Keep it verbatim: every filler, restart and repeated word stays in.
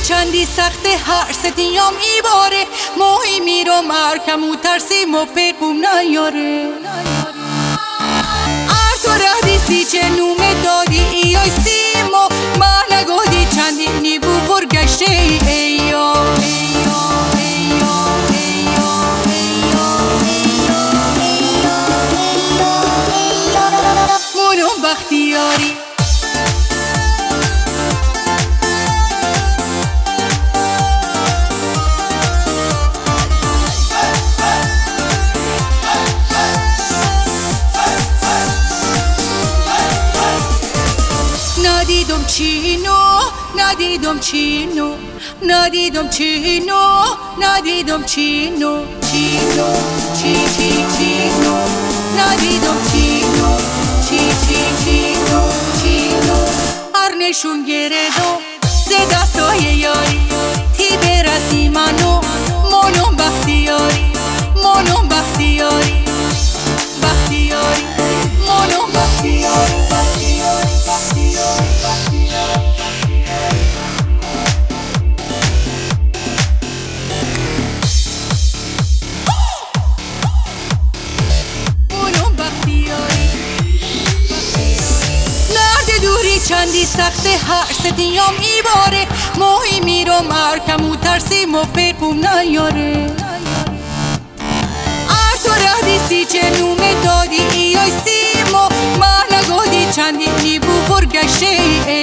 چندی سخت هر ستیام ای باره ماهی میرو مرکم و ترسیم و پیقوم نیاره تو ردیسی چه نومه دادی ایای سیما من نگادی چندی نیبو برگشته ای ایا مونم بختیاری ندیدم چینو ندیدم چینو ندیدم چینو ندیدم چینو چینو چی چی چینو ندیدم چینو چی چی چینو چینو هر نشون گردم سه دستای یاری تی برسی منو مونم بختیاری مونم بختیاری بختیاری مونم بختیاری چندی سخت هر ستیام ای باره ماهی میرو مرکم و ترسیم و پیقوم نیاره ار تو ردیسی چه نومه دادی ایای سیما من نگادی چندی نیبو برگشته ای